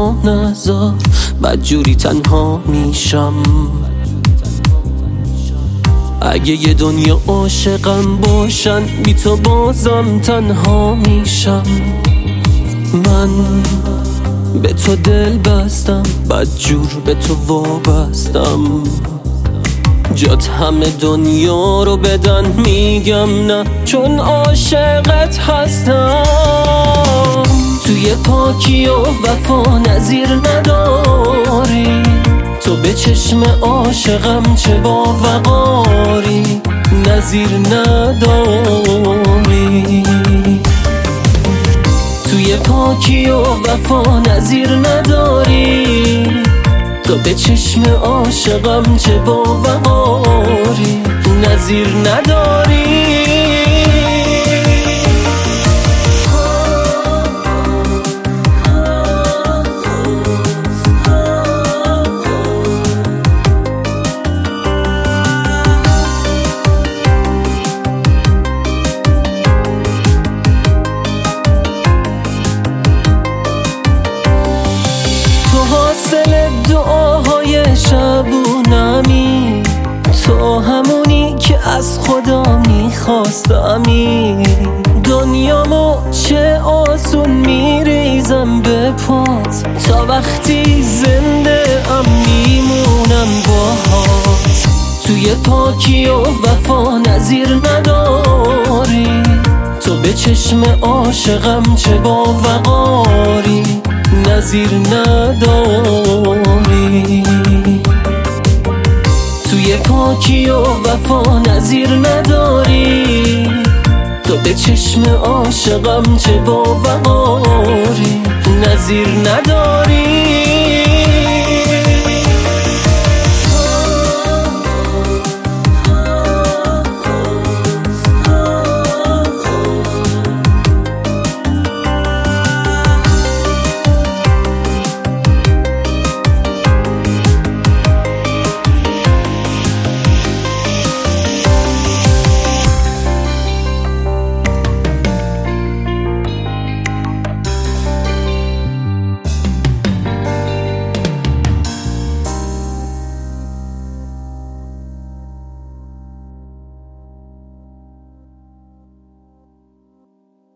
تنها نذار، بدجوری تنها میشم. اگه یه دنیا عاشقم باشن، بی تو بازم تنها میشم. من به تو دل بستم، بدجور به تو وابستم. جات همه دنیا رو بدن، میگم نه چون عاشقت هستم. توی پاکی و وفا نظیر نداری، تو به چشم عاشقم چه باوقاری، نظیر نداری. توی پاکی و وفا نظیر نداری، تو به چشم عاشقم چه باوقاری، نظیر نداری. حاصل دعاهای شبونمی، تو همونی که از خدا میخواستمی. دنیامو چه آسون میریزم به پات، تا وقتی زنده ام میمونم باهات. توی پاکی و وفا نظیر نداری، تو به چشم عاشقم چه باوقاری، نظیر نداری. توی پاکی و وفا نظیر نداری، تو به چشم عاشقم چه باوقاری، نظیر نداری.